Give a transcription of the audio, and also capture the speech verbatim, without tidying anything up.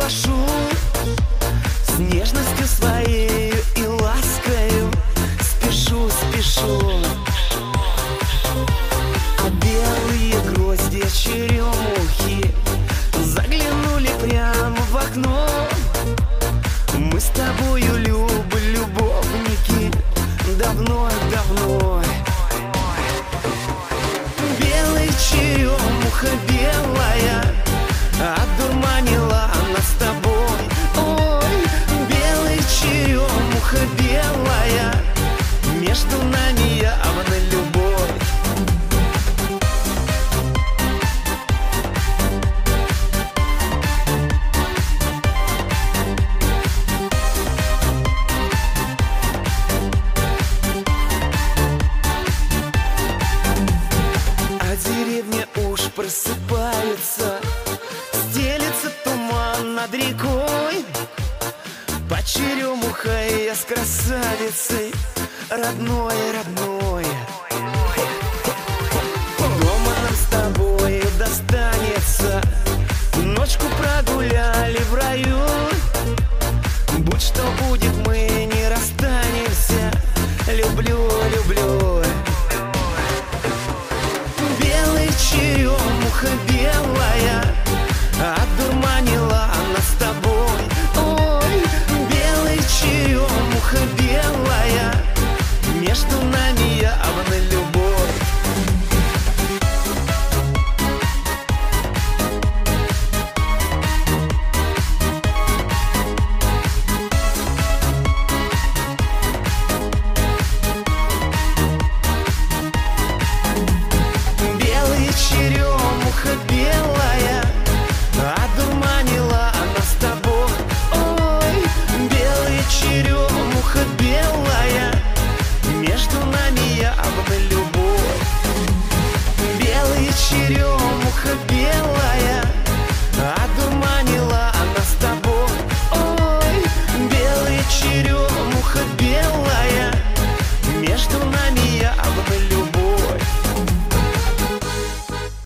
прошу, с нежностью своей и ласкою спешу, спешу. А белые гроздья черемухи заглянули прямо в окно. Мы с тобою, люб, любовники, давно-давно. Белая черемуха белая одурманила нас с тобой. Ой, белая черемуха белая, между нами явно любовь. А деревня уж просыпается, стелется туман над рекой. Под черемухой я с красавицей, родной, родной.